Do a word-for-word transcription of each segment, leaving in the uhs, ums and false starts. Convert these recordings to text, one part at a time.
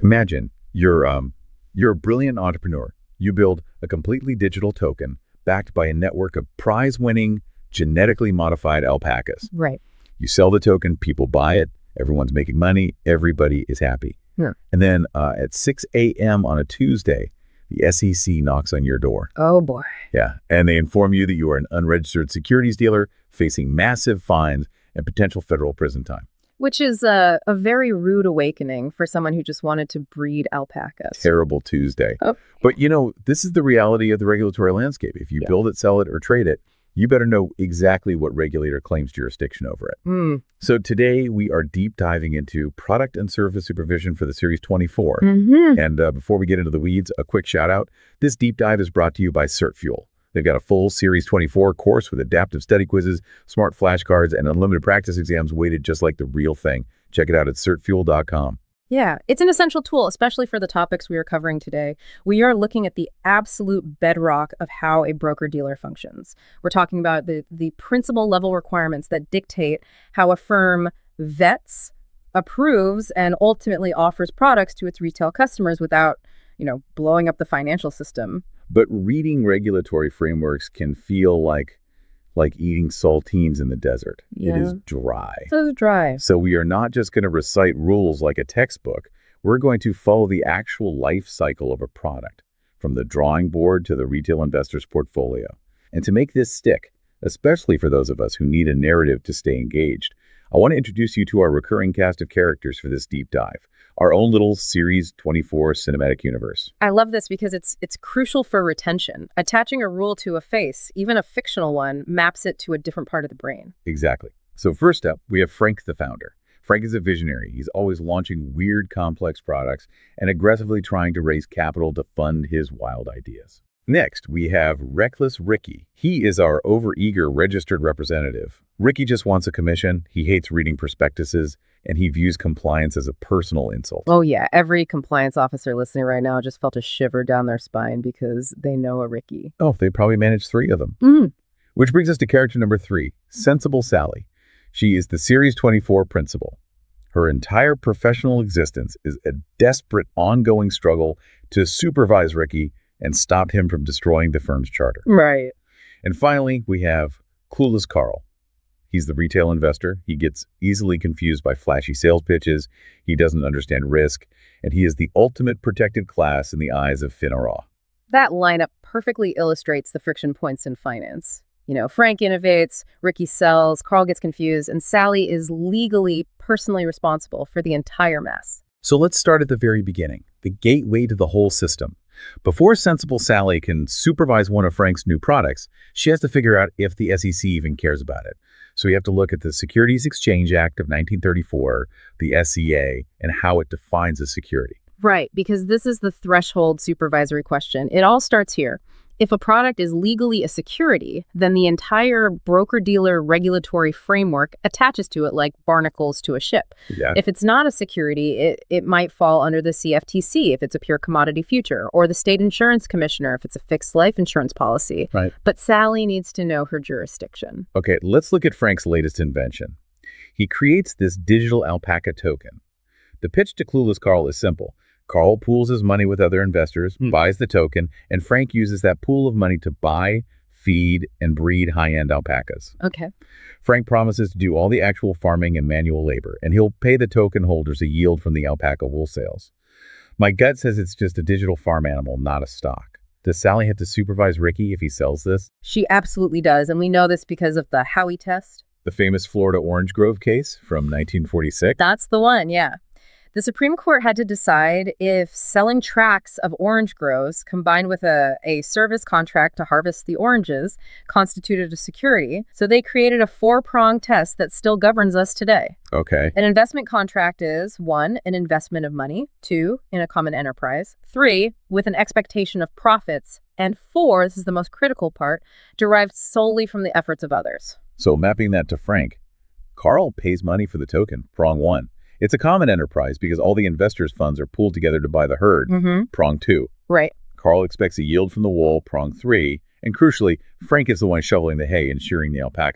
Imagine you're um you're a brilliant entrepreneur. You build a completely digital token backed by a network of prize-winning, genetically modified alpacas. Right. You sell the token, people buy it, everyone's making money, everybody is happy. Yeah. And then uh, at six a m on a Tuesday, the S E C knocks on your door. Oh, boy. Yeah, and they inform you that you are an unregistered securities dealer facing massive fines and potential federal prison time. Which is a, a very rude awakening for someone who just wanted to breed alpacas. Terrible Tuesday. Oh. But, you know, this is the reality of the regulatory landscape. If you Yeah. build it, sell it, or trade it, you better know exactly what regulator claims jurisdiction over it. Mm. So today we are deep diving into product and service supervision for the Series twenty-four. Mm-hmm. And uh, before we get into the weeds, a quick shout out. This deep dive is brought to you by CertFuel. They've got a full Series twenty-four course with adaptive study quizzes, smart flashcards, and unlimited practice exams weighted just like the real thing. Check it out at cert fuel dot com. Yeah, it's an essential tool, especially for the topics we are covering today. We are looking at the absolute bedrock of how a broker-dealer functions. We're talking about the, the principal level requirements that dictate how a firm vets, approves, and ultimately offers products to its retail customers without, you know, blowing up the financial system. But reading regulatory frameworks can feel like like eating saltines in the desert. Yeah. It is dry. So it's dry. So we are not just going to recite rules like a textbook. We're going to follow the actual life cycle of a product, from the drawing board to the retail investor's portfolio. And to make this stick, especially for those of us who need a narrative to stay engaged, I want to introduce you to our recurring cast of characters for this deep dive, our own little Series twenty-four cinematic universe. I love this because it's it's crucial for retention. Attaching a rule to a face, even a fictional one, maps it to a different part of the brain. Exactly. So first up, we have Frank the founder. Frank is a visionary. He's always launching weird, complex products and aggressively trying to raise capital to fund his wild ideas. Next, we have Reckless Ricky. He is our overeager registered representative. Ricky just wants a commission, he hates reading prospectuses, and he views compliance as a personal insult. Oh, yeah. Every compliance officer listening right now just felt a shiver down their spine because they know a Ricky. Oh, they probably managed three of them. Mm. Which brings us to character number three, Sensible Sally. She is the Series twenty-four principal. Her entire professional existence is a desperate, ongoing struggle to supervise Ricky and stop him from destroying the firm's charter. Right. And finally, we have Clueless Carl. He's the retail investor. He gets easily confused by flashy sales pitches. He doesn't understand risk. And he is the ultimate protected class in the eyes of FINRA. That lineup perfectly illustrates the friction points in finance. You know, Frank innovates, Ricky sells, Carl gets confused, and Sally is legally, personally responsible for the entire mess. So let's start at the very beginning, the gateway to the whole system. Before Sensible Sally can supervise one of Frank's new products, she has to figure out if the S E C even cares about it. So we have to look at the Securities Exchange Act of nineteen thirty-four, the S C A, and how it defines a security. Right, because this is the threshold supervisory question. It all starts here. If a product is legally a security, then the entire broker-dealer regulatory framework attaches to it like barnacles to a ship. Yeah. If it's not a security, it, it might fall under the C F T C if it's a pure commodity future, or the state insurance commissioner if it's a fixed life insurance policy. Right. But Sally needs to know her jurisdiction. Okay, let's look at Frank's latest invention. He creates this digital alpaca token. The pitch to Clueless Carl is simple. Carl pools his money with other investors, Hmm. buys the token, and Frank uses that pool of money to buy, feed, and breed high-end alpacas. Okay. Frank promises to do all the actual farming and manual labor, and he'll pay the token holders a yield from the alpaca wool sales. My gut says it's just a digital farm animal, not a stock. Does Sally have to supervise Ricky if he sells this? She absolutely does, and we know this because of the Howey test. The famous Florida Orange Grove case from nineteen forty-six? That's the one, yeah. The Supreme Court had to decide if selling tracts of orange groves combined with a, a service contract to harvest the oranges constituted a security. So they created a four-pronged test that still governs us today. Okay. An investment contract is, one, an investment of money, two, in a common enterprise, three, with an expectation of profits, and four, this is the most critical part, derived solely from the efforts of others. So mapping that to Frank, Carl pays money for the token, prong one. It's a common enterprise because all the investors' funds are pooled together to buy the herd, Mm-hmm. prong two. Right. Carl expects a yield from the wool, prong three. And crucially, Frank is the one shoveling the hay and shearing the alpacas.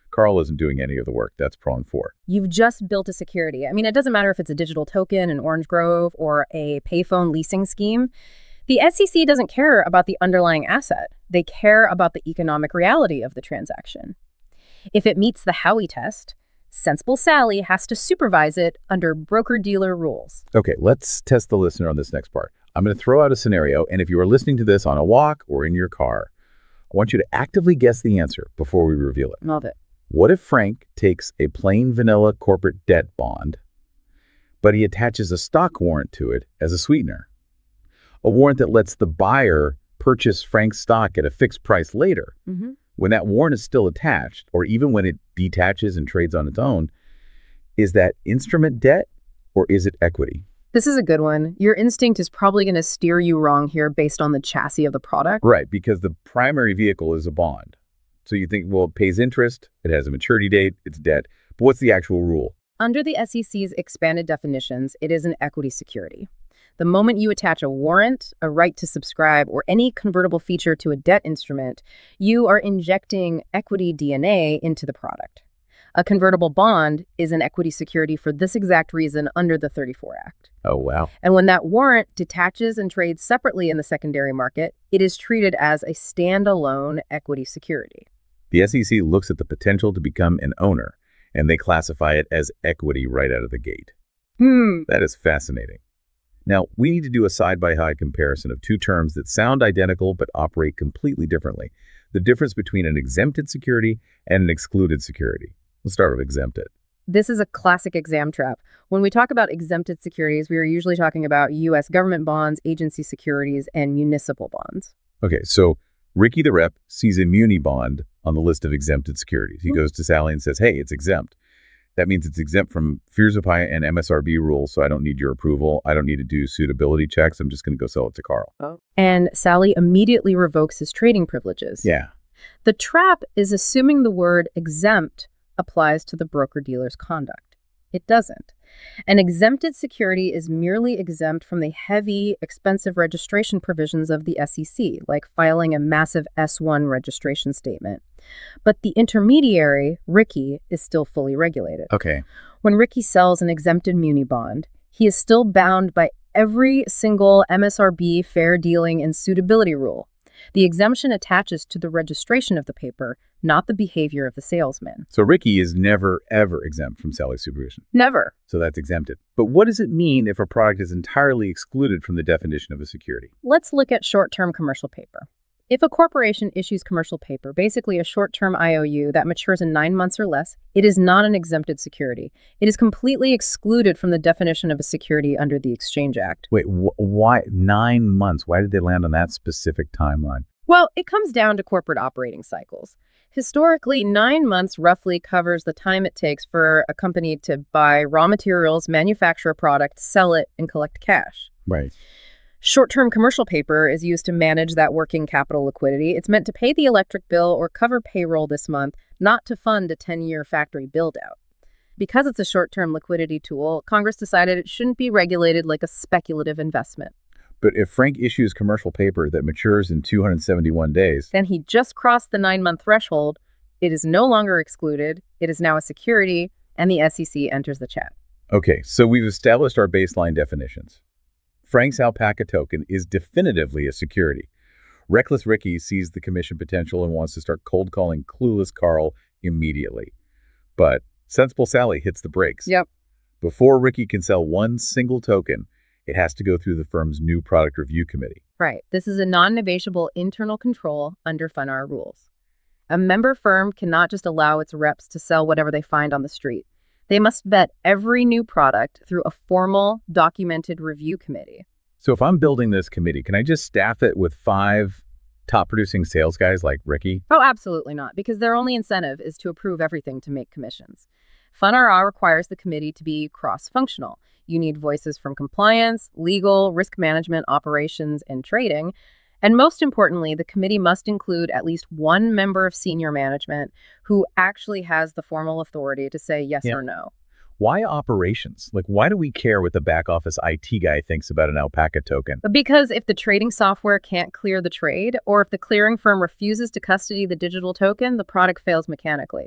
Carl isn't doing any of the work. That's prong four. You've just built a security. I mean, it doesn't matter if it's a digital token, an Orange Grove, or a payphone leasing scheme. The S E C doesn't care about the underlying asset. They care about the economic reality of the transaction. If it meets the Howey test, Sensible Sally has to supervise it under broker-dealer rules. Okay, let's test the listener on this next part. I'm going to throw out a scenario, and if you are listening to this on a walk or in your car, I want you to actively guess the answer before we reveal it. Love it. What if Frank takes a plain vanilla corporate debt bond, but he attaches a stock warrant to it as a sweetener? A warrant that lets the buyer purchase Frank's stock at a fixed price later. Mm-hmm. When that warrant is still attached, or even when it detaches and trades on its own, is that instrument debt or is it equity? This is a good one. Your instinct is probably going to steer you wrong here based on the chassis of the product. Right, because the primary vehicle is a bond. So you think, well, it pays interest, it has a maturity date, it's debt. But what's the actual rule? Under the S E C's expanded definitions, it is an equity security. The moment you attach a warrant, a right to subscribe, or any convertible feature to a debt instrument, you are injecting equity D N A into the product. A convertible bond is an equity security for this exact reason under the thirty-four Act. Oh, wow. And when that warrant detaches and trades separately in the secondary market, it is treated as a standalone equity security. The S E C looks at the potential to become an owner, and they classify it as equity right out of the gate. Hmm. That is fascinating. Now, we need to do a side-by-side comparison of two terms that sound identical but operate completely differently. The difference between an exempted security and an excluded security. Let's start with exempted. This is a classic exam trap. When we talk about exempted securities, we are usually talking about U S government bonds, agency securities, and municipal bonds. Okay, so Ricky the rep sees a muni bond on the list of exempted securities. He Mm-hmm. goes to Sally and says, hey, it's exempt. That means it's exempt from FIRSA and M S R B rules, so I don't need your approval. I don't need to do suitability checks. I'm just going to go sell it to Carl. Oh. And Sally immediately revokes his trading privileges. Yeah. The trap is assuming the word exempt applies to the broker-dealer's conduct. It doesn't. An exempted security is merely exempt from the heavy, expensive registration provisions of the S E C, like filing a massive S one registration statement. But the intermediary, Ricky, is still fully regulated. Okay. When Ricky sells an exempted muni bond, he is still bound by every single M S R B fair dealing and suitability rule. The exemption attaches to the registration of the paper, not the behavior of the salesman. So Ricky is never, ever exempt from Sally's supervision. Never. So that's exempted. But what does it mean if a product is entirely excluded from the definition of a security? Let's look at short-term commercial paper. If a corporation issues commercial paper, basically a short-term I O U that matures in nine months or less, it is not an exempted security. It is completely excluded from the definition of a security under the Exchange Act. Wait, wh- why nine months? Why did they land on that specific timeline? Well, it comes down to corporate operating cycles. Historically, nine months roughly covers the time it takes for a company to buy raw materials, manufacture a product, sell it, and collect cash. Right. Short-term commercial paper is used to manage that working capital liquidity. It's meant to pay the electric bill or cover payroll this month, not to fund a ten-year factory build-out. Because it's a short-term liquidity tool, Congress decided it shouldn't be regulated like a speculative investment. But if Frank issues commercial paper that matures in two hundred seventy-one days, Then he just crossed the nine-month threshold. It is no longer excluded. It is now a security, and the S E C enters the chat. okay, so we've established our baseline definitions. Frank's alpaca token is definitively a security. Reckless Ricky sees the commission potential and wants to start cold calling clueless Carl immediately. But Sensible Sally hits the brakes. Yep. Before Ricky can sell one single token, it has to go through the firm's new product review committee. Right. This is a non-negotiable internal control under FUNAR rules. A member firm cannot just allow its reps to sell whatever they find on the street. They must vet every new product through a formal, documented review committee. So if I'm building this committee, can I just staff it with five top producing sales guys like Ricky? Oh, absolutely not, because their only incentive is to approve everything to make commissions. FUNAR requires the committee to be cross-functional. You need voices from compliance, legal, risk management, operations, and trading. And most importantly, the committee must include at least one member of senior management who actually has the formal authority to say yes Yeah. or no. Why operations? Like, why do we care what the back office I T guy thinks about an alpaca token? But because if the trading software can't clear the trade, or if the clearing firm refuses to custody the digital token, the product fails mechanically.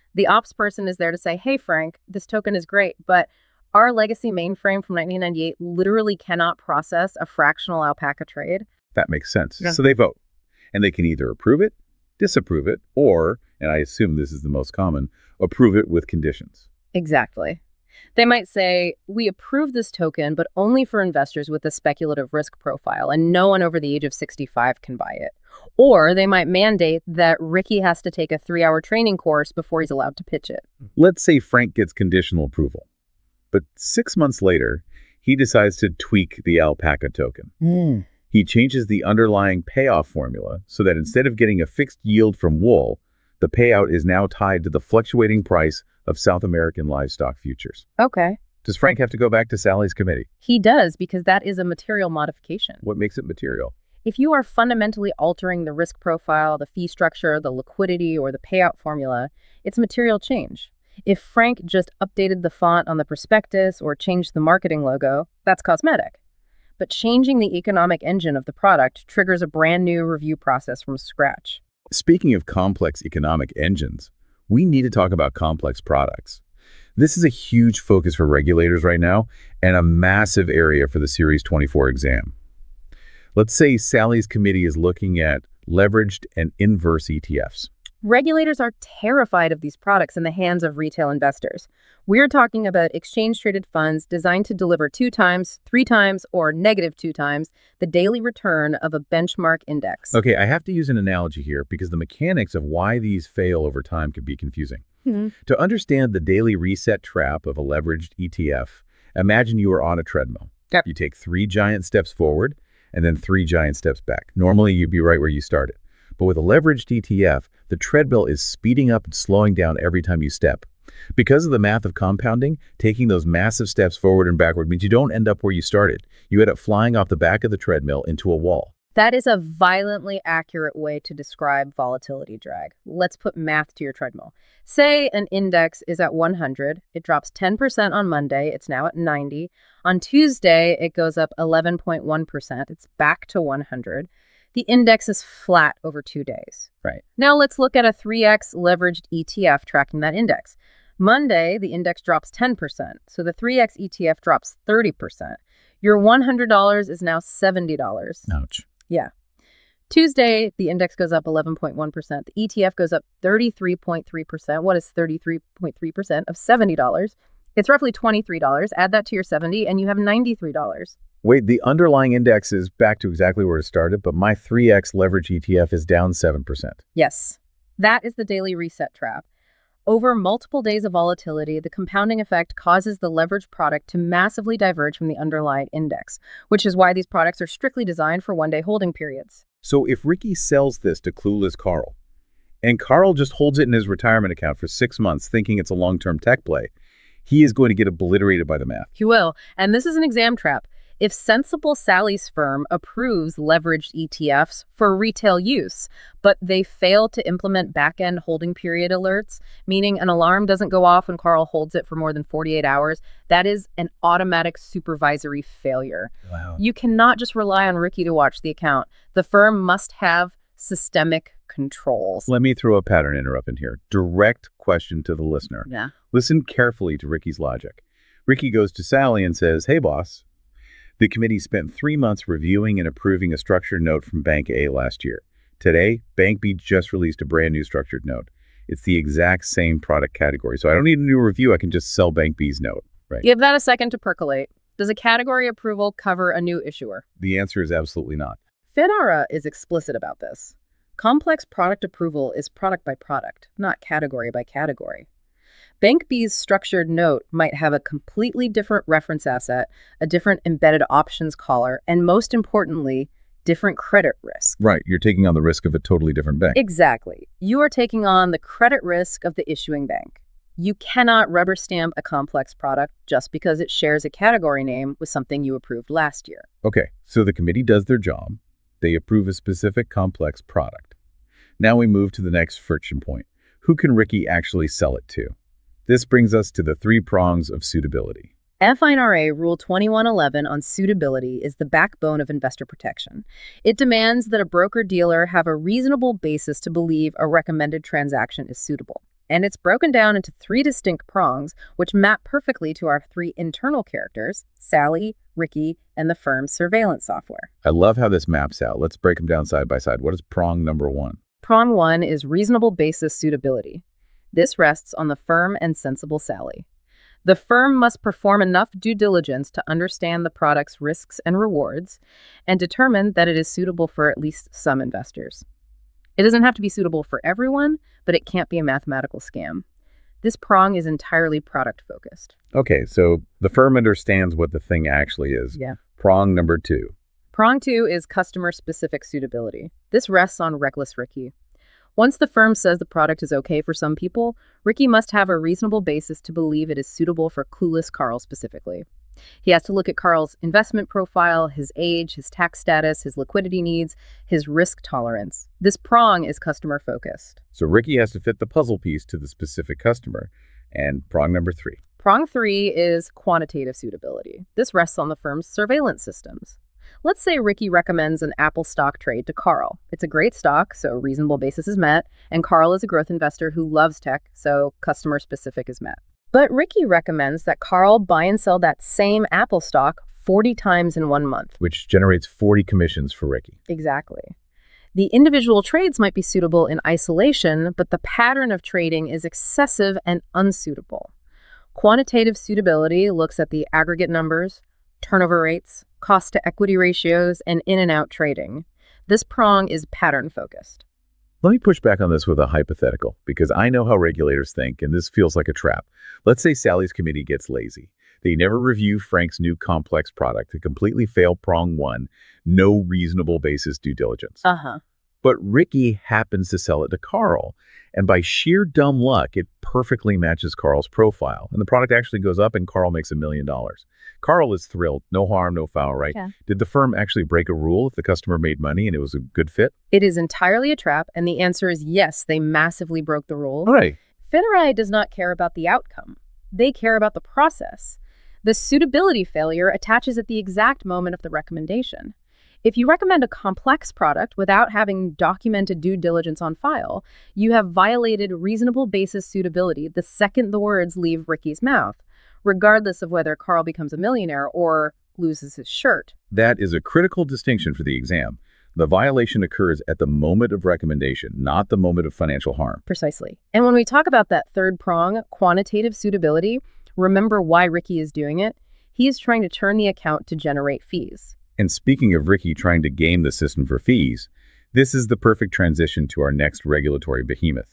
The ops person is there to say, hey, Frank, this token is great, but our legacy mainframe from nineteen ninety-eight literally cannot process a fractional alpaca trade. That makes sense. Yeah. So they vote. And they can either approve it, disapprove it, or, and I assume this is the most common, approve it with conditions. Exactly. They might say, we approve this token, but only for investors with a speculative risk profile, and no one over the age of sixty-five can buy it. Or they might mandate that Ricky has to take a three-hour training course before he's allowed to pitch it. Let's say Frank gets conditional approval. But six months later, he decides to tweak the alpaca token. Mm. He changes the underlying payoff formula so that instead of getting a fixed yield from wool, the payout is now tied to the fluctuating price of South American livestock futures. Okay. Does Frank have to go back to Sally's committee? He does, because that is a material modification. What makes it material? If you are fundamentally altering the risk profile, the fee structure, the liquidity, or the payout formula, it's material change. If Frank just updated the font on the prospectus or changed the marketing logo, that's cosmetic. But changing the economic engine of the product triggers a brand new review process from scratch. Speaking of complex economic engines, we need to talk about complex products. This is a huge focus for regulators right now and a massive area for the Series twenty-four exam. Let's say Sally's committee is looking at leveraged and inverse E T Fs. Regulators are terrified of these products in the hands of retail investors. We're talking about exchange-traded funds designed to deliver two times, three times, or negative two times the daily return of a benchmark index. Okay, I have to use an analogy here because the mechanics of why these fail over time can be confusing. Mm-hmm. To understand the daily reset trap of a leveraged E T F, imagine you are on a treadmill. Yep. You take three giant steps forward and then three giant steps back. Normally, you'd be right where you started. But with a leveraged E T F, the treadmill is speeding up and slowing down every time you step. Because of the math of compounding, taking those massive steps forward and backward means you don't end up where you started. You end up flying off the back of the treadmill into a wall. That is a violently accurate way to describe volatility drag. Let's put math to your treadmill. Say an index is at one hundred. It drops ten percent on Monday. It's now at ninety. On Tuesday, it goes up eleven point one percent. It's back to one hundred. The index is flat over two days. Right. Now let's look at a three X leveraged E T F tracking that index. Monday, the index drops ten percent, so the three X E T F drops thirty percent. Your one hundred dollars is now seventy dollars. Ouch. Yeah. Tuesday, the index goes up eleven point one percent. The E T F goes up thirty-three point three percent. What is thirty-three point three percent of seventy dollars? It's roughly twenty-three dollars. Add that to your seventy and you have ninety-three dollars. Wait, the underlying index is back to exactly where it started, but my three X leverage E T F is down seven percent. Yes. That is the daily reset trap. Over multiple days of volatility, the compounding effect causes the leveraged product to massively diverge from the underlying index, which is why these products are strictly designed for one-day holding periods. So if Ricky sells this to clueless Carl, and Carl just holds it in his retirement account for six months thinking it's a long-term tech play, he is going to get obliterated by the math. He will. And this is an exam trap. If Sensible Sally's firm approves leveraged E T Fs for retail use, but they fail to implement back-end holding period alerts, meaning an alarm doesn't go off when Carl holds it for more than forty-eight hours, that is an automatic supervisory failure. Wow. You cannot just rely on Ricky to watch the account. The firm must have systemic controls. Let me throw a pattern interrupt in here. Direct question to the listener. Yeah. Listen carefully to Ricky's logic. Ricky goes to Sally and says, hey, boss. The committee spent three months reviewing and approving a structured note from Bank A last year. Today, Bank B just released a brand new structured note. It's the exact same product category. So I don't need a new review. I can just sell Bank B's note. Right. Give that a second to percolate. Does a category approval cover a new issuer? The answer is absolutely not. FINRA is explicit about this. Complex product approval is product by product, not category by category. Bank B's structured note might have a completely different reference asset, a different embedded options collar, and most importantly, different credit risk. Right. You're taking on the risk of a totally different bank. Exactly. You are taking on the credit risk of the issuing bank. You cannot rubber stamp a complex product just because it shares a category name with something you approved last year. Okay. So the committee does their job. They approve a specific complex product. Now we move to the next friction point. Who can Ricky actually sell it to? This brings us to the three prongs of suitability. FINRA Rule twenty-one eleven on suitability is the backbone of investor protection. It demands that a broker-dealer have a reasonable basis to believe a recommended transaction is suitable. And it's broken down into three distinct prongs, which map perfectly to our three internal characters, Sally, Ricky, and the firm's surveillance software. I love how this maps out. Let's break them down side by side. What is prong number one? Prong one is reasonable basis suitability. This rests on the firm and sensible Sally. The firm must perform enough due diligence to understand the product's risks and rewards and determine that it is suitable for at least some investors. It doesn't have to be suitable for everyone, but it can't be a mathematical scam. This prong is entirely product-focused. Okay, so the firm understands what the thing actually is. Yeah. Prong number two. Prong two is customer-specific suitability. This rests on reckless Ricky. Once the firm says the product is okay for some people, Ricky must have a reasonable basis to believe it is suitable for clueless Carl specifically. He has to look at Carl's investment profile, his age, his tax status, his liquidity needs, his risk tolerance. This prong is customer-focused. So Ricky has to fit the puzzle piece to the specific customer. And prong number three. Prong three is quantitative suitability. This rests on the firm's surveillance systems. Let's say Ricky recommends an Apple stock trade to Carl. It's a great stock, so reasonable basis is met, and Carl is a growth investor who loves tech, so customer-specific is met. But Ricky recommends that Carl buy and sell that same Apple stock forty times in one month. Which generates forty commissions for Ricky. Exactly. The individual trades might be suitable in isolation, but the pattern of trading is excessive and unsuitable. Quantitative suitability looks at the aggregate numbers, turnover rates, cost-to-equity ratios, and in-and-out trading. This prong is pattern-focused. Let me push back on this with a hypothetical, because I know how regulators think, and this feels like a trap. Let's say Sally's committee gets lazy. They never review Frank's new complex product to completely fail prong one, no reasonable basis due diligence. Uh-huh. But Ricky happens to sell it to Carl, and by sheer dumb luck, it perfectly matches Carl's profile. And the product actually goes up, and Carl makes a million dollars. Carl is thrilled. No harm, no foul, right? Yeah. Did the firm actually break a rule if the customer made money and it was a good fit? It is entirely a trap, and the answer is yes, they massively broke the rules. All right. FinRe does not care about the outcome. They care about the process. The suitability failure attaches at the exact moment of the recommendation. If you recommend a complex product without having documented due diligence on file, you have violated reasonable basis suitability the second the words leave Ricky's mouth, regardless of whether Carl becomes a millionaire or loses his shirt. That is a critical distinction for the exam. The violation occurs at the moment of recommendation, not the moment of financial harm. Precisely. And when we talk about that third prong, quantitative suitability, remember why Ricky is doing it. He is trying to turn the account to generate fees. And speaking of Ricky trying to game the system for fees, this is the perfect transition to our next regulatory behemoth.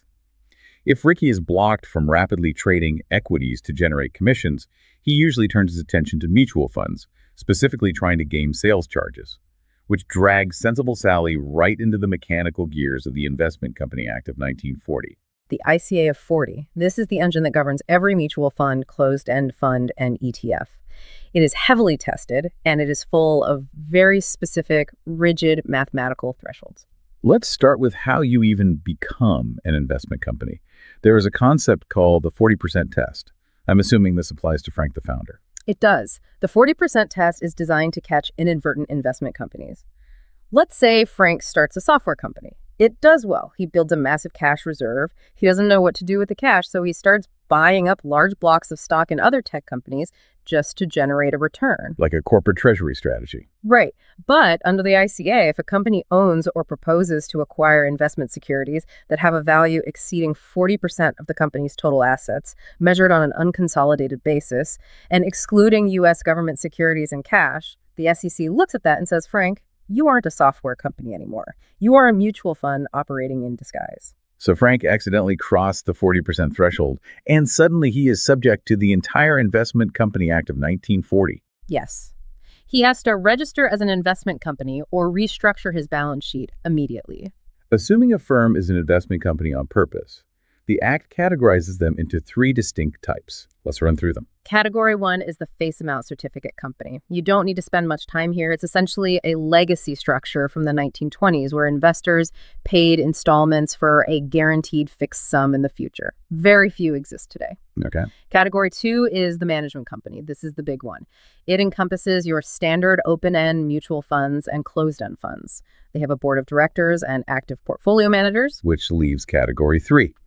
If Ricky is blocked from rapidly trading equities to generate commissions, he usually turns his attention to mutual funds, specifically trying to game sales charges, which drags Sensible Sally right into the mechanical gears of the Investment Company Act of nineteen forty. The I C A of forty. This is the engine that governs every mutual fund, closed-end fund, and E T F. It is heavily tested, and it is full of very specific, rigid mathematical thresholds. Let's start with how you even become an investment company. There is a concept called the forty percent test. I'm assuming this applies to Frank, the founder. It does. The forty percent test is designed to catch inadvertent investment companies. Let's say Frank starts a software company. It does well. He builds a massive cash reserve. He doesn't know what to do with the cash, so he starts buying up large blocks of stock in other tech companies just to generate a return. Like a corporate treasury strategy. Right. But under the I C A, if a company owns or proposes to acquire investment securities that have a value exceeding forty percent of the company's total assets, measured on an unconsolidated basis, and excluding U S government securities and cash, the S E C looks at that and says, Frank, you aren't a software company anymore. You are a mutual fund operating in disguise. So Frank accidentally crossed the forty percent threshold, and suddenly he is subject to the entire Investment Company Act of nineteen forty. Yes. He has to register as an investment company or restructure his balance sheet immediately. Assuming a firm is an investment company on purpose, the Act categorizes them into three distinct types. Let's run through them. Category one is the face amount certificate company. You don't need to spend much time here. It's essentially a legacy structure from the nineteen twenties where investors paid installments for a guaranteed fixed sum in the future. Very few exist today. Okay. Category two is the management company. This is the big one. It encompasses your standard open-end mutual funds and closed-end funds. They have a board of directors and active portfolio managers. Which leaves category three.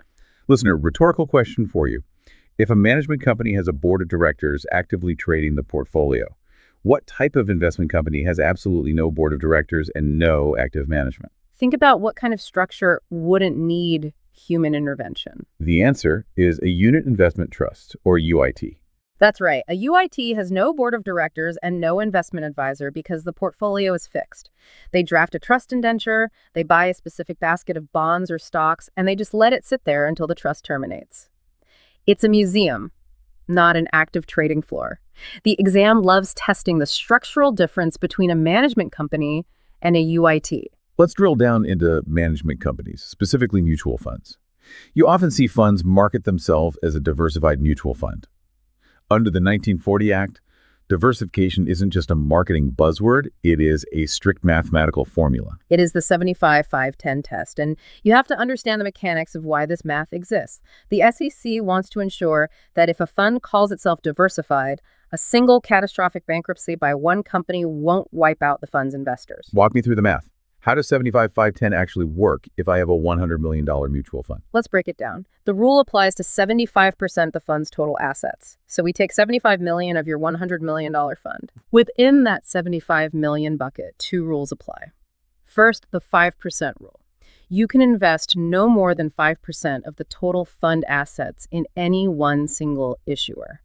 Listener, rhetorical question for you. If a management company has a board of directors actively trading the portfolio, what type of investment company has absolutely no board of directors and no active management? Think about what kind of structure wouldn't need human intervention. The answer is a unit investment trust, or U I T. That's right. A U I T has no board of directors and no investment advisor because the portfolio is fixed. They draft a trust indenture, they buy a specific basket of bonds or stocks, and they just let it sit there until the trust terminates. It's a museum, not an active trading floor. The exam loves testing the structural difference between a management company and a U I T. Let's drill down into management companies, specifically mutual funds. You often see funds market themselves as a diversified mutual fund. Under the nineteen forty Act, diversification isn't just a marketing buzzword, it is a strict mathematical formula. It is the seventy-five five ten test, and you have to understand the mechanics of why this math exists. The S E C wants to ensure that if a fund calls itself diversified, a single catastrophic bankruptcy by one company won't wipe out the fund's investors. Walk me through the math. How does seventy-five five ten actually work if I have a one hundred million dollars mutual fund? Let's break it down. The rule applies to seventy-five percent of the fund's total assets. So we take seventy-five million dollars of your one hundred million dollars fund. Within that seventy-five million dollars bucket, two rules apply. First, the five percent rule. You can invest no more than five percent of the total fund assets in any one single issuer.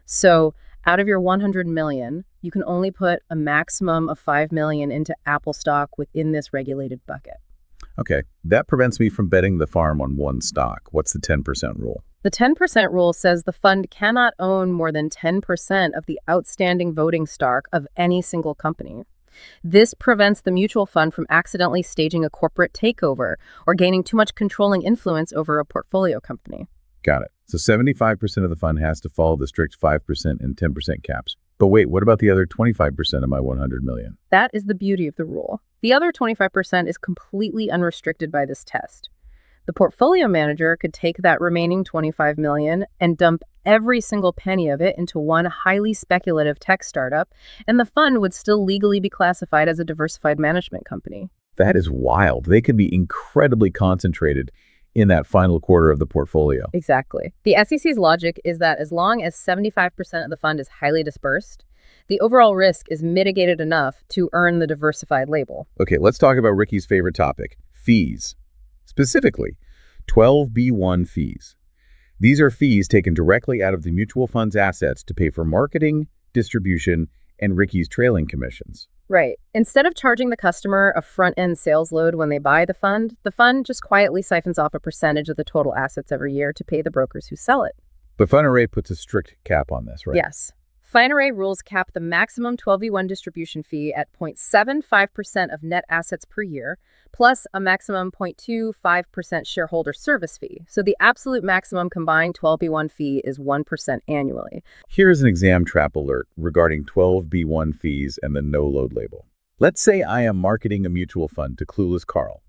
So out of your one hundred million dollars, you can only put a maximum of five million dollars into Apple stock within this regulated bucket. Okay, that prevents me from betting the farm on one stock. What's the ten percent rule? The ten percent rule says the fund cannot own more than ten percent of the outstanding voting stock of any single company. This prevents the mutual fund from accidentally staging a corporate takeover or gaining too much controlling influence over a portfolio company. Got it. So seventy-five percent of the fund has to follow the strict five percent and ten percent caps. But wait, what about the other twenty-five percent of my one hundred million dollars? That is the beauty of the rule. The other twenty-five percent is completely unrestricted by this test. The portfolio manager could take that remaining twenty-five million dollars and dump every single penny of it into one highly speculative tech startup, and the fund would still legally be classified as a diversified management company. That is wild. They could be incredibly concentrated in that final quarter of the portfolio. Exactly. The S E C's logic is that as long as seventy-five percent of the fund is highly dispersed, the overall risk is mitigated enough to earn the diversified label. Okay, let's talk about Ricky's favorite topic, fees. Specifically, twelve B one fees. These are fees taken directly out of the mutual fund's assets to pay for marketing, distribution, and Ricky's trailing commissions. Right. Instead of charging the customer a front-end sales load when they buy the fund, the fund just quietly siphons off a percentage of the total assets every year to pay the brokers who sell it. But FundArray puts a strict cap on this, right? Yes. FundArray rules cap the maximum twelve B one distribution fee at zero point seven five percent of net assets per year, plus a maximum zero point two five percent shareholder service fee. So the absolute maximum combined twelve B one fee is one percent annually. Here's an exam trap alert regarding twelve B one fees and the no-load label. Let's say I am marketing a mutual fund to clueless Carl.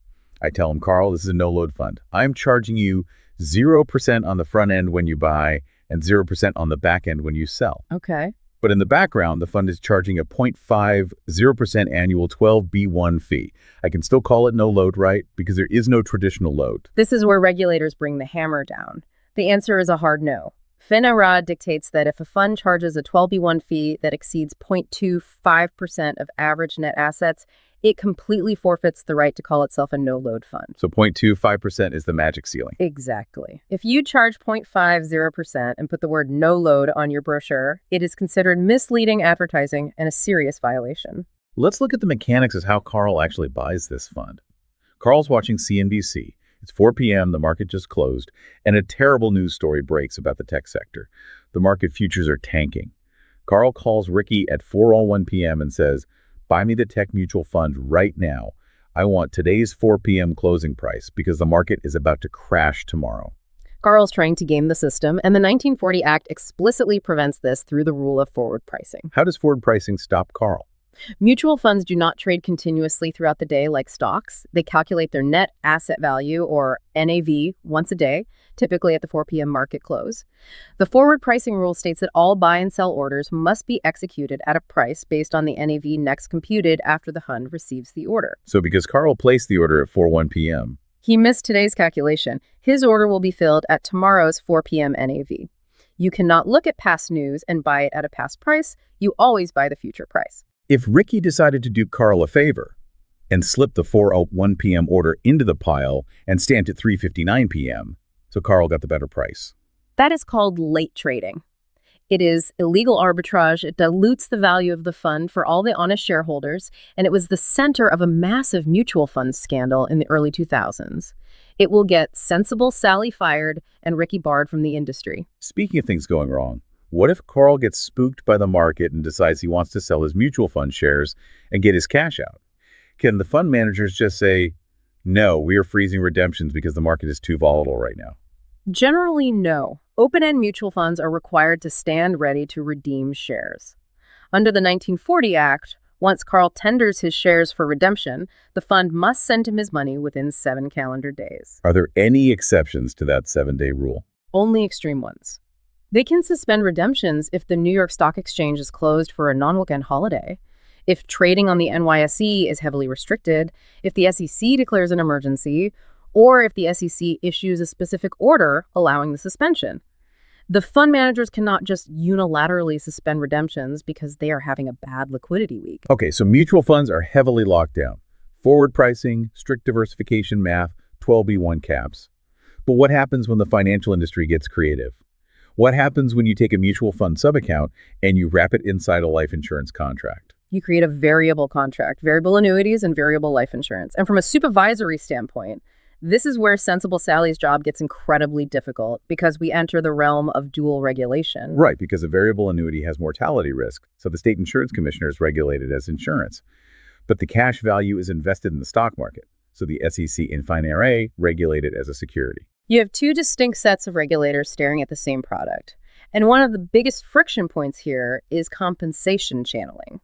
I tell him, Carl, this is a no-load fund. I'm charging you zero percent on the front end when you buy and zero percent on the back end when you sell. Okay. But in the background, the fund is charging a zero point five zero percent annual twelve B one fee. I can still call it no load, right? Because there is no traditional load. This is where regulators bring the hammer down. The answer is a hard no. FINRA dictates that if a fund charges a twelve B one fee that exceeds zero point two five percent of average net assets, it completely forfeits the right to call itself a no-load fund. So zero point two five percent is the magic ceiling. Exactly. If you charge zero point five zero percent and put the word no-load on your brochure, it is considered misleading advertising and a serious violation. Let's look at the mechanics of how Carl actually buys this fund. Carl's watching C N B C. It's four P M, the market just closed, and a terrible news story breaks about the tech sector. The market futures are tanking. Carl calls Ricky at four oh one P M and says, buy me the tech mutual fund right now. I want today's four P M closing price because the market is about to crash tomorrow. Carl's trying to game the system, and the nineteen forty Act explicitly prevents this through the rule of forward pricing. How does forward pricing stop Carl? Mutual funds do not trade continuously throughout the day like stocks. They calculate their net asset value, or N A V, once a day, typically at the four P M market close. The forward pricing rule states that all buy and sell orders must be executed at a price based on the N A V next computed after the fund receives the order. So because Carl placed the order at four oh one P M, He missed today's calculation. His order will be filled at tomorrow's four p m N A V. You cannot look at past news and buy it at a past price. You always buy the future price. If Ricky decided to do Carl a favor and slip the four oh one p m order into the pile and stamped at three fifty-nine p m, so Carl got the better price. That is called late trading. It is illegal arbitrage. It dilutes the value of the fund for all the honest shareholders, and it was the center of a massive mutual fund scandal in the early two thousands. It will get Sensible Sally fired and Ricky barred from the industry. Speaking of things going wrong, what if Carl gets spooked by the market and decides he wants to sell his mutual fund shares and get his cash out? Can the fund managers just say, no, we are freezing redemptions because the market is too volatile right now? Generally, no. Open-end mutual funds are required to stand ready to redeem shares. Under the nineteen forty Act, once Carl tenders his shares for redemption, the fund must send him his money within seven calendar days. Are there any exceptions to that seven-day rule? Only extreme ones. They can suspend redemptions if the New York Stock Exchange is closed for a non-weekend holiday, if trading on the N Y S E is heavily restricted, if the S E C declares an emergency, or if the S E C issues a specific order allowing the suspension. The fund managers cannot just unilaterally suspend redemptions because they are having a bad liquidity week. Okay, so mutual funds are heavily locked down. Forward pricing, strict diversification math, twelve B one caps. But what happens when the financial industry gets creative? What happens when you take a mutual fund subaccount and you wrap it inside a life insurance contract? You create a variable contract, variable annuities and variable life insurance. And from a supervisory standpoint, this is where Sensible Sally's job gets incredibly difficult because we enter the realm of dual regulation. Right, because a variable annuity has mortality risk, so the state insurance commissioners regulate it as insurance. But the cash value is invested in the stock market, so the S E C and FinRA regulate it as a security. You have two distinct sets of regulators staring at the same product. And one of the biggest friction points here is compensation channeling.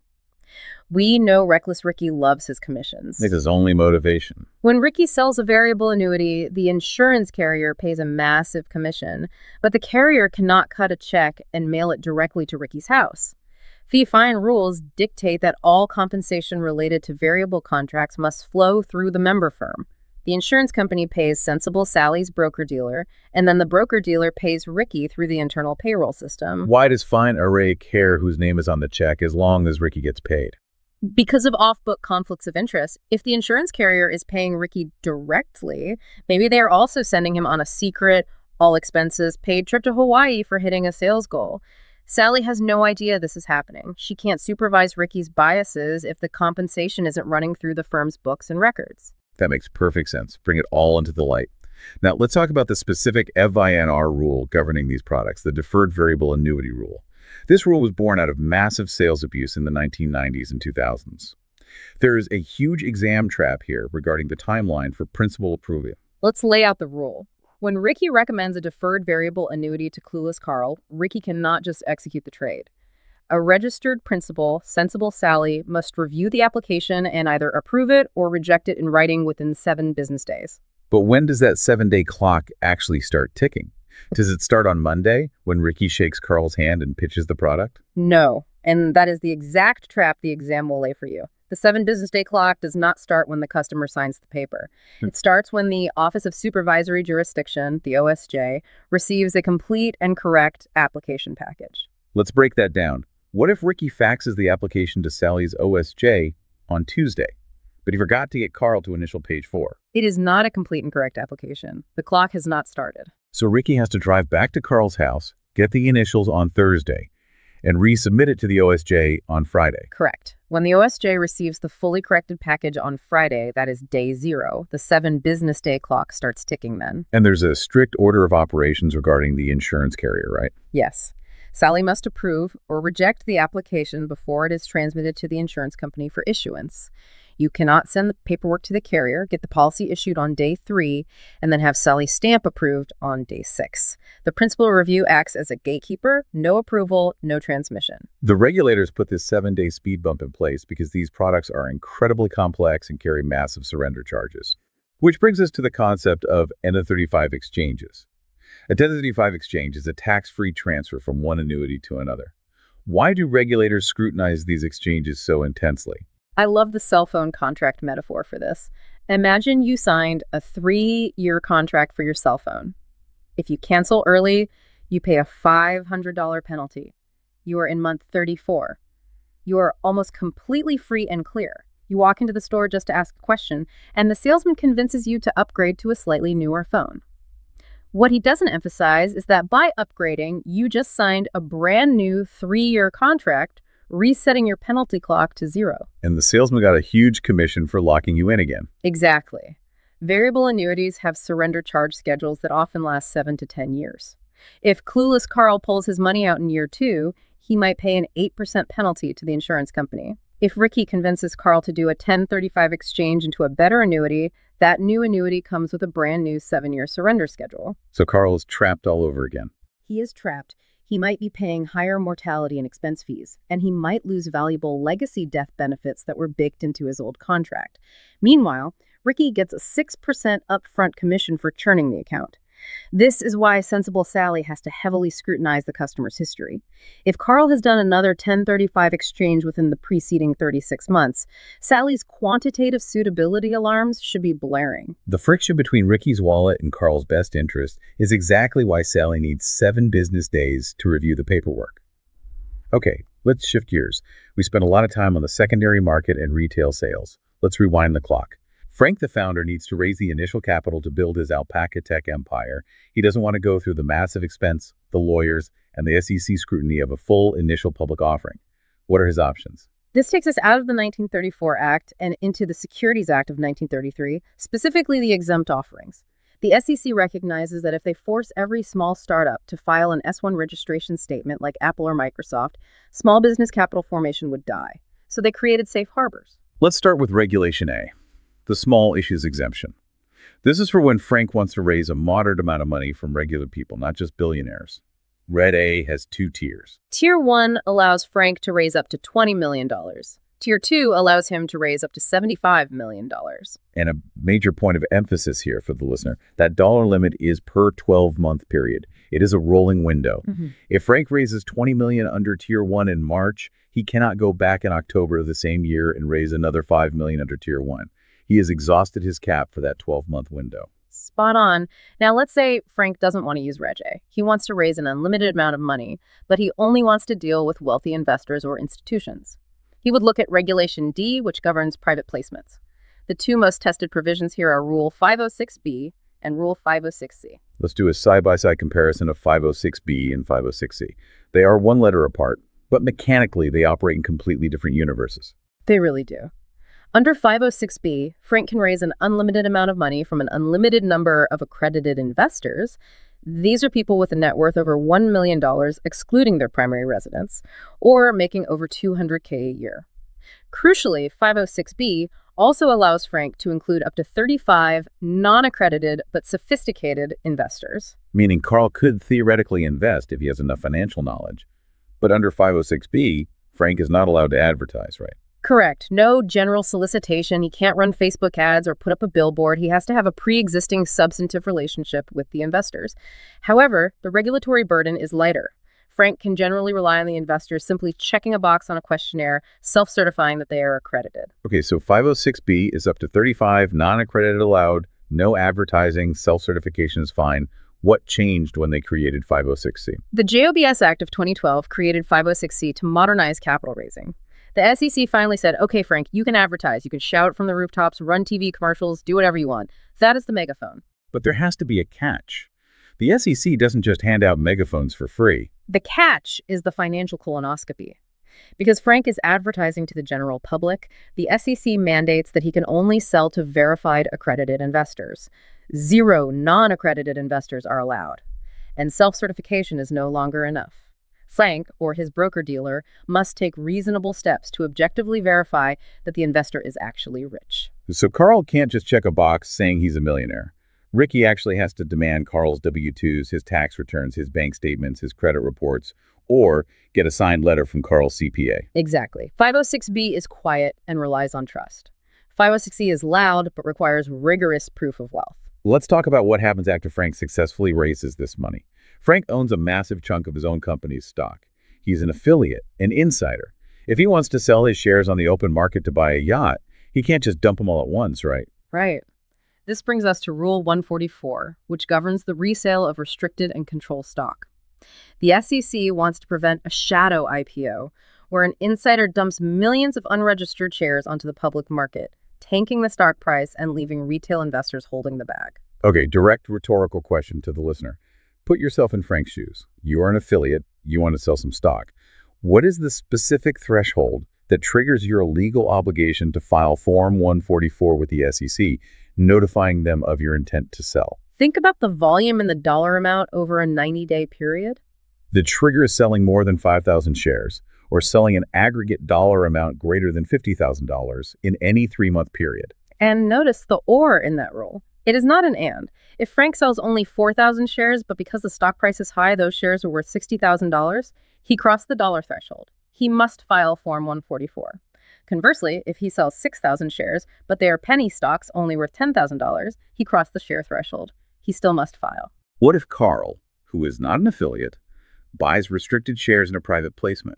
We know Reckless Ricky loves his commissions. It's his only motivation. When Ricky sells a variable annuity, the insurance carrier pays a massive commission, but the carrier cannot cut a check and mail it directly to Ricky's house. Fee-Fine rules dictate that all compensation related to variable contracts must flow through the member firm. The insurance company pays Sensible Sally's broker-dealer, and then the broker-dealer pays Ricky through the internal payroll system. Why does FinRA care whose name is on the check as long as Ricky gets paid? Because of off-book conflicts of interest. If the insurance carrier is paying Ricky directly, maybe they are also sending him on a secret, all-expenses-paid trip to Hawaii for hitting a sales goal. Sally has no idea this is happening. She can't supervise Ricky's biases if the compensation isn't running through the firm's books and records. That makes perfect sense. Bring it all into the light. Now, let's talk about the specific F I N R rule governing these products, the Deferred Variable Annuity Rule. This rule was born out of massive sales abuse in the nineteen nineties and two thousands. There is a huge exam trap here regarding the timeline for principal approval. Let's lay out the rule. When Ricky recommends a deferred variable annuity to clueless Carl, Ricky cannot just execute the trade. A registered principal, Sensible Sally, must review the application and either approve it or reject it in writing within seven business days. But when does that seven-day clock actually start ticking? Does it start on Monday when Ricky shakes Carl's hand and pitches the product? No, and that is the exact trap the exam will lay for you. The seven business day clock does not start when the customer signs the paper. It starts when the Office of Supervisory Jurisdiction, the O S J, receives a complete and correct application package. Let's break that down. What if Ricky faxes the application to Sally's O S J on Tuesday, but he forgot to get Carl to initial page four? It is not a complete and correct application. The clock has not started. So Ricky has to drive back to Carl's house, get the initials on Thursday, and resubmit it to the O S J on Friday. Correct. When the O S J receives the fully corrected package on Friday, that is day zero, the seven business day clock starts ticking then. And there's a strict order of operations regarding the insurance carrier, right? Yes. Sally must approve or reject the application before it is transmitted to the insurance company for issuance. You cannot send the paperwork to the carrier, get the policy issued on day three, and then have Sally stamp approved on day six. The principal review acts as a gatekeeper, no approval, no transmission. The regulators put this seven-day speed bump in place because these products are incredibly complex and carry massive surrender charges. Which brings us to the concept of ten thirty-five exchanges. A ten thirty-five exchange is a tax-free transfer from one annuity to another. Why do regulators scrutinize these exchanges so intensely? I love the cell phone contract metaphor for this. Imagine you signed a three-year contract for your cell phone. If you cancel early, you pay a five hundred dollars penalty. You are in month thirty-four. You are almost completely free and clear. You walk into the store just to ask a question, and the salesman convinces you to upgrade to a slightly newer phone. What he doesn't emphasize is that by upgrading, you just signed a brand new three-year contract, resetting your penalty clock to zero. And the salesman got a huge commission for locking you in again. Exactly. Variable annuities have surrender charge schedules that often last seven to ten years. If clueless Carl pulls his money out in year two, he might pay an eight percent penalty to the insurance company. If Ricky convinces Carl to do a ten thirty-five exchange into a better annuity, that new annuity comes with a brand new seven-year surrender schedule. So Carl is trapped all over again. He is trapped. He might be paying higher mortality and expense fees, and he might lose valuable legacy death benefits that were baked into his old contract. Meanwhile, Ricky gets a six percent upfront commission for churning the account. This is why Sensible Sally has to heavily scrutinize the customer's history. If Carl has done another ten thirty-five exchange within the preceding thirty-six months, Sally's quantitative suitability alarms should be blaring. The friction between Ricky's wallet and Carl's best interest is exactly why Sally needs seven business days to review the paperwork. Okay, let's shift gears. We spent a lot of time on the secondary market and retail sales. Let's rewind the clock. Frank, the founder, needs to raise the initial capital to build his alpaca tech empire. He doesn't want to go through the massive expense, the lawyers, and the S E C scrutiny of a full initial public offering. What are his options? This takes us out of the nineteen thirty-four Act and into the Securities Act of nineteen thirty-three, specifically the exempt offerings. The S E C recognizes that if they force every small startup to file an S one registration statement like Apple or Microsoft, small business capital formation would die. So they created safe harbors. Let's start with Regulation A. The small issues exemption. This is for when Frank wants to raise a moderate amount of money from regular people, not just billionaires. Red A has two tiers. Tier one allows Frank to raise up to twenty million dollars. Tier two allows him to raise up to seventy-five million dollars. And a major point of emphasis here for the listener, that dollar limit is per twelve-month period. It is a rolling window. Mm-hmm. If Frank raises twenty million dollars under Tier one in March, he cannot go back in October of the same year and raise another five million dollars under Tier one. He has exhausted his cap for that twelve-month window. Spot on. Now, let's say Frank doesn't want to use Reg A. He wants to raise an unlimited amount of money, but he only wants to deal with wealthy investors or institutions. He would look at Regulation D, which governs private placements. The two most tested provisions here are Rule five oh six B and Rule five oh six C. Let's do a side-by-side comparison of five oh six B and five oh six C. They are one letter apart, but mechanically they operate in completely different universes. They really do. Under five oh six B, Frank can raise an unlimited amount of money from an unlimited number of accredited investors. These are people with a net worth over one million dollars, excluding their primary residence, or making over two hundred thousand dollars a year. Crucially, five oh six B also allows Frank to include up to thirty-five non-accredited but sophisticated investors. Meaning Carl could theoretically invest if he has enough financial knowledge. But under five oh six B, Frank is not allowed to advertise, right? Correct. No general solicitation. He can't run Facebook ads or put up a billboard. He has to have a pre-existing substantive relationship with the investors. However, the regulatory burden is lighter. Frank can generally rely on the investors simply checking a box on a questionnaire, self-certifying that they are accredited. Okay, so five oh six B is up to thirty-five, non-accredited allowed, no advertising, self-certification is fine. What changed when they created five oh six C? The J O B S Act of twenty twelve created five oh six C to modernize capital raising. The S E C finally said, okay, Frank, you can advertise. You can shout from the rooftops, run T V commercials, do whatever you want. That is the megaphone. But there has to be a catch. The S E C doesn't just hand out megaphones for free. The catch is the financial colonoscopy. Because Frank is advertising to the general public, the S E C mandates that he can only sell to verified accredited investors. Zero non-accredited investors are allowed. And self-certification is no longer enough. Frank, or his broker-dealer, must take reasonable steps to objectively verify that the investor is actually rich. So Carl can't just check a box saying he's a millionaire. Ricky actually has to demand Carl's W two's, his tax returns, his bank statements, his credit reports, or get a signed letter from Carl's C P A. Exactly. five oh six B is quiet and relies on trust. five oh six C is loud but requires rigorous proof of wealth. Let's talk about what happens after Frank successfully raises this money. Frank owns a massive chunk of his own company's stock. He's an affiliate, an insider. If he wants to sell his shares on the open market to buy a yacht, he can't just dump them all at once, right? Right. This brings us to Rule one forty-four, which governs the resale of restricted and control stock. The S E C wants to prevent a shadow I P O, where an insider dumps millions of unregistered shares onto the public market, tanking the stock price and leaving retail investors holding the bag. Okay, direct rhetorical question to the listener. Put yourself in Frank's shoes. You are an affiliate. You want to sell some stock. What is the specific threshold that triggers your legal obligation to file Form one forty-four with the S E C, notifying them of your intent to sell? Think about the volume and the dollar amount over a ninety-day period. The trigger is selling more than five thousand shares, or selling an aggregate dollar amount greater than fifty thousand dollars in any three-month period. And notice the or in that rule. It is not an and. If Frank sells only four thousand shares, but because the stock price is high, those shares are worth sixty thousand dollars, he crossed the dollar threshold. He must file Form one forty-four. Conversely, if he sells six thousand shares, but they are penny stocks only worth ten thousand dollars, he crossed the share threshold. He still must file. What if Carl, who is not an affiliate, buys restricted shares in a private placement?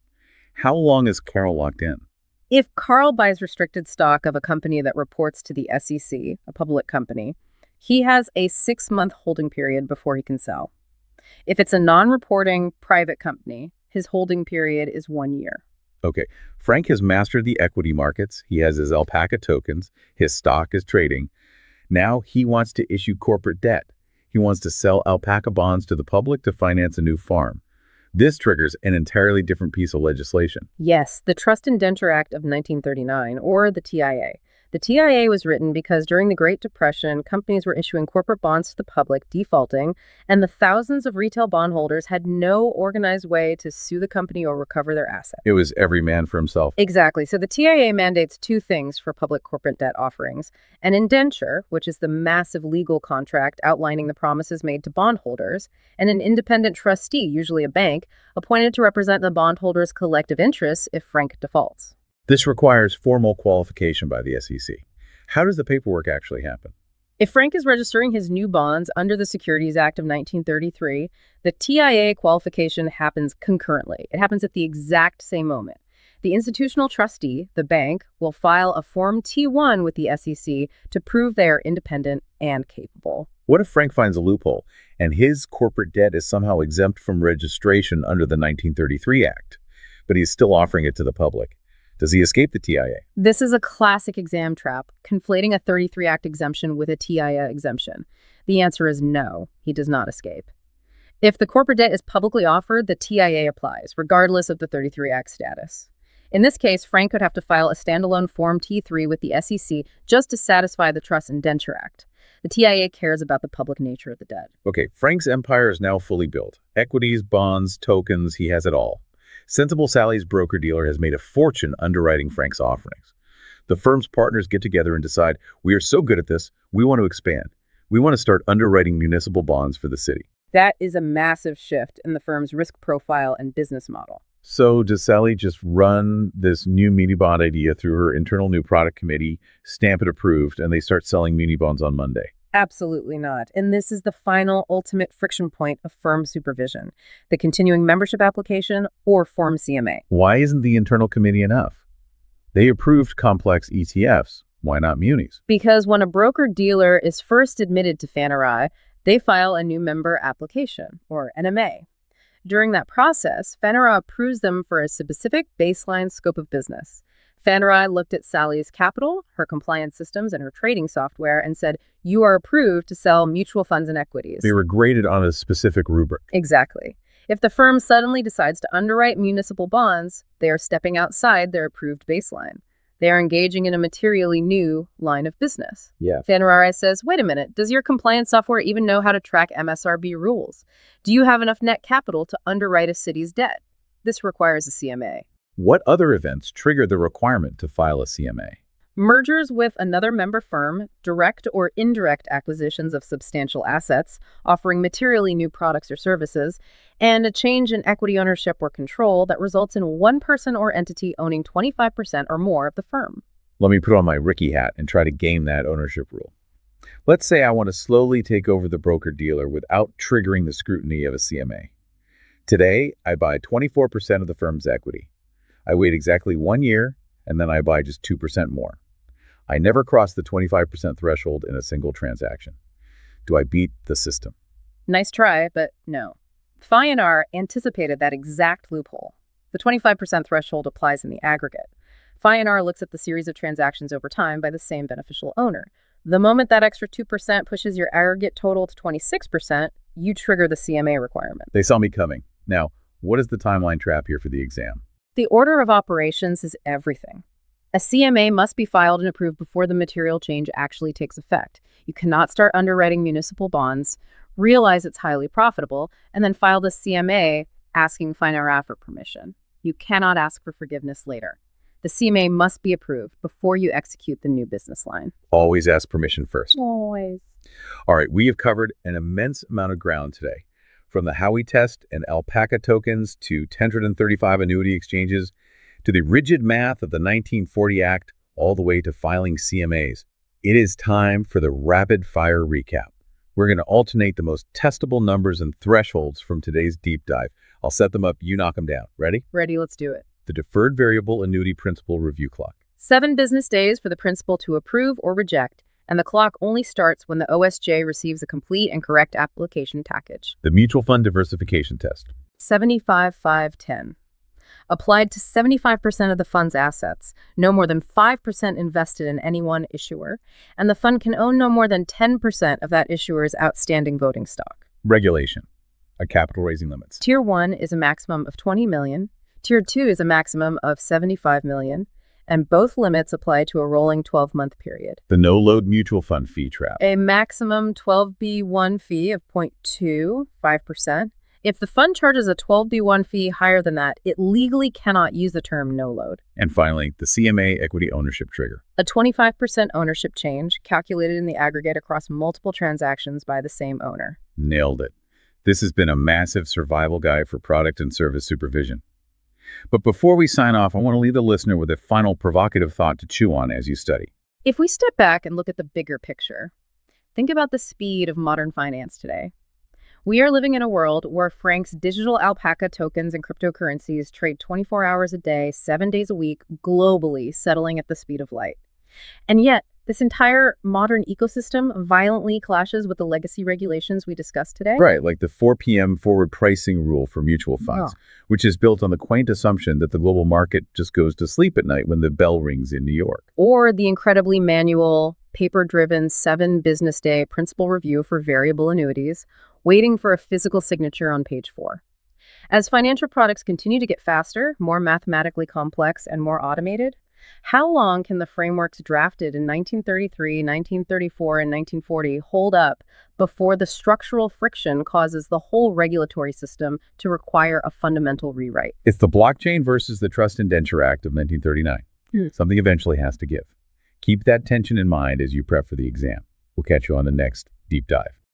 How long is Carl locked in? If Carl buys restricted stock of a company that reports to the S E C, a public company, he has a six-month holding period before he can sell. If it's a non-reporting private company, his holding period is one year. Okay, Frank has mastered the equity markets. He has his alpaca tokens. His stock is trading. Now he wants to issue corporate debt. He wants to sell alpaca bonds to the public to finance a new farm. This triggers an entirely different piece of legislation. Yes, the Trust Indenture Act of nineteen thirty-nine, or the T I A. The T I A was written because during the Great Depression, companies were issuing corporate bonds to the public, defaulting, and the thousands of retail bondholders had no organized way to sue the company or recover their assets. It was every man for himself. Exactly. So the T I A mandates two things for public corporate debt offerings: an indenture, which is the massive legal contract outlining the promises made to bondholders, and an independent trustee, usually a bank, appointed to represent the bondholders' collective interests if Frank defaults. This requires formal qualification by the S E C. How does the paperwork actually happen? If Frank is registering his new bonds under the Securities Act of nineteen thirty-three, the T I A qualification happens concurrently. It happens at the exact same moment. The institutional trustee, the bank, will file a Form T one with the S E C to prove they are independent and capable. What if Frank finds a loophole and his corporate debt is somehow exempt from registration under the nineteen thirty-three Act, but he's still offering it to the public? Does he escape the T I A? This is a classic exam trap, conflating a thirty-three Act exemption with a T I A exemption. The answer is no, he does not escape. If the corporate debt is publicly offered, the T I A applies, regardless of the thirty-three Act status. In this case, Frank could have to file a standalone Form T three with the S E C just to satisfy the Trust Indenture Act. The T I A cares about the public nature of the debt. Okay, Frank's empire is now fully built. Equities, bonds, tokens, he has it all. Sensible Sally's broker-dealer has made a fortune underwriting Frank's offerings. The firm's partners get together and decide, we are so good at this, we want to expand. We want to start underwriting municipal bonds for the city. That is a massive shift in the firm's risk profile and business model. So does Sally just run this new muni bond idea through her internal new product committee, stamp it approved, and they start selling muni bonds on Monday? Absolutely not. And this is the final ultimate friction point of firm supervision, the continuing membership application or Form C M A. Why isn't the internal committee enough? They approved complex E T Fs. Why not munis? Because when a broker-dealer is first admitted to FANRI, they file a new member application, or N M A. During that process, FANRI approves them for a specific baseline scope of business. FANRI looked at Sally's capital, her compliance systems, and her trading software and said, you are approved to sell mutual funds and equities. They were graded on a specific rubric. Exactly. If the firm suddenly decides to underwrite municipal bonds, they are stepping outside their approved baseline. They are engaging in a materially new line of business. Yeah. FANRI says, wait a minute, does your compliance software even know how to track M S R B rules? Do you have enough net capital to underwrite a city's debt? This requires a C M A. What other events trigger the requirement to file a C M A? Mergers with another member firm, direct or indirect acquisitions of substantial assets, offering materially new products or services, and a change in equity ownership or control that results in one person or entity owning twenty-five percent or more of the firm. Let me put on my Ricky hat and try to game that ownership rule. Let's say I want to slowly take over the broker-dealer without triggering the scrutiny of a C M A. Today, I buy twenty-four percent of the firm's equity. I wait exactly one year, and then I buy just two percent more. I never crossed the twenty-five percent threshold in a single transaction. Do I beat the system? Nice try, but no. F I N R anticipated that exact loophole. The twenty-five percent threshold applies in the aggregate. F I N R looks at the series of transactions over time by the same beneficial owner. The moment that extra two percent pushes your aggregate total to twenty-six percent, you trigger the C M A requirement. They saw me coming. Now, what is the timeline trap here for the exam? The order of operations is everything. A C M A must be filed and approved before the material change actually takes effect. You cannot start underwriting municipal bonds, realize it's highly profitable, and then file the C M A asking F I N R for permission. You cannot ask for forgiveness later. The C M A must be approved before you execute the new business line. Always ask permission first. Always. All right, we have covered an immense amount of ground today. From the Howey test and alpaca tokens to ten thirty-five annuity exchanges, to the rigid math of the nineteen forty Act, all the way to filing C M As. It is time for the rapid-fire recap. We're going to alternate the most testable numbers and thresholds from today's deep dive. I'll set them up, you knock them down. Ready? Ready, let's do it. The Deferred Variable Annuity Principal Review Clock. Seven business days for the principal to approve or reject, and the clock only starts when the O S J receives a complete and correct application package. The Mutual Fund Diversification Test. seventy-five five ten. Applied to seventy-five percent of the fund's assets, no more than five percent invested in any one issuer, and the fund can own no more than ten percent of that issuer's outstanding voting stock. Regulation. A capital raising limits. Tier one is a maximum of twenty million dollars. Tier two is a maximum of seventy-five million dollars, and both limits apply to a rolling twelve-month period. The no-load mutual fund fee trap. A maximum twelve B one fee of zero point two five percent. If the fund charges a twelve B one fee higher than that, it legally cannot use the term no load. And finally, the C M A equity ownership trigger. A twenty-five percent ownership change calculated in the aggregate across multiple transactions by the same owner. Nailed it. This has been a massive survival guide for product and service supervision. But before we sign off, I want to leave the listener with a final provocative thought to chew on as you study. If we step back and look at the bigger picture, think about the speed of modern finance today. We are living in a world where Frank's digital alpaca tokens and cryptocurrencies trade twenty-four hours a day, seven days a week, globally, settling at the speed of light. And yet, this entire modern ecosystem violently clashes with the legacy regulations we discussed today. Right, like the four P M forward pricing rule for mutual funds, Oh. which is built on the quaint assumption that the global market just goes to sleep at night when the bell rings in New York. Or the incredibly manual, paper-driven seven business day principal review for variable annuities, waiting for a physical signature on page four. As financial products continue to get faster, more mathematically complex, and more automated, how long can the frameworks drafted in nineteen thirty-three, nineteen thirty-four, and nineteen forty hold up before the structural friction causes the whole regulatory system to require a fundamental rewrite? It's the Blockchain versus the Trust Indenture Act of nineteen thirty-nine. Hmm. Something eventually has to give. Keep that tension in mind as you prep for the exam. We'll catch you on the next deep dive.